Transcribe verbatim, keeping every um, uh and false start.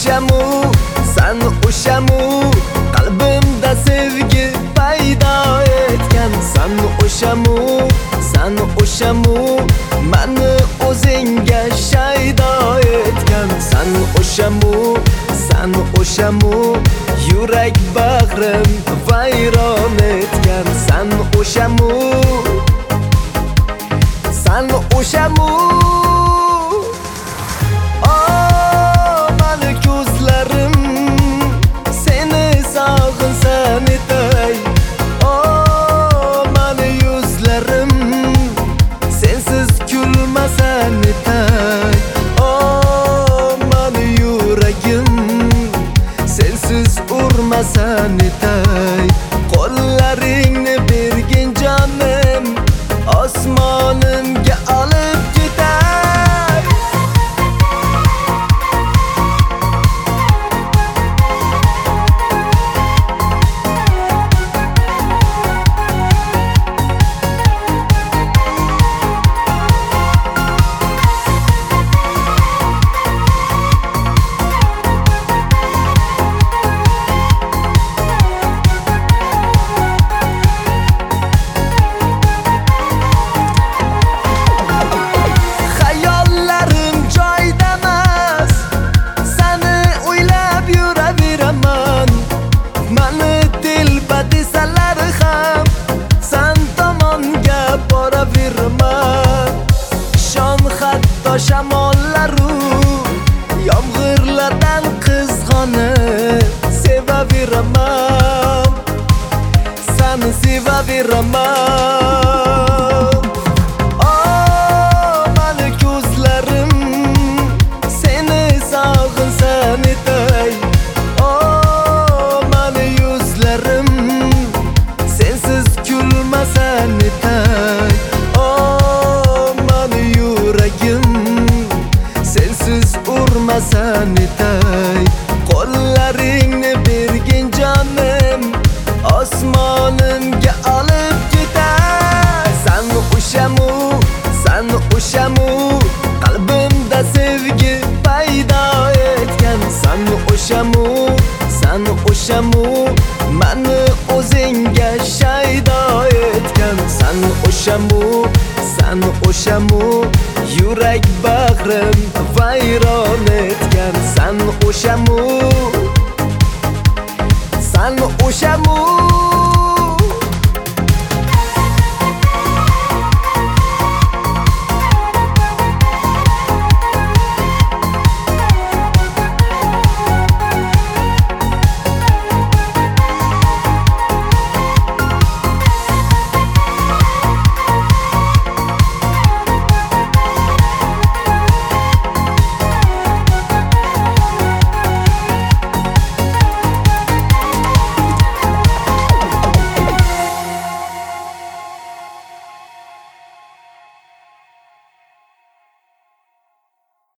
o'shamu, san o'shamu, qalbimda sevgi paydo etgan. San o'shamu, san o'shamu, mani o'zingga shaydo etgan. San o'shamu, san o'shamu, yurak bag'rim vayron etgan. San o'shamu, san o'shamu. Oh, mani ko'zlarim seni sog'insan etay. Oh, mani yuzlarim sensiz kulmasan etay. Oh, mani yuragim sensiz urmasan etay. Qo'llaringni bergin jonim, osmonimga olib ketay. Shamollaru yomg'irlardan qizg'onib sevaveraman, seni sevaveraman. Oh, mani ko'zlarim seni sog'insan etay. Oh, mani yuzlarim sensiz kulmasan etay. Oh, mani yuragim sensiz urmasan etay. Qo'llaringni bergin jonim, osmonimga olib ketay. San o'shamu, san o'shamu, qalbimda sevgi paydo etgan. San o'shamu, san o'shamu, mani o'zingga shaydo etgan. San o'shamu, san o'shamu, yurak bag'rim vayron etgan. San o'shamu, san o'shamu.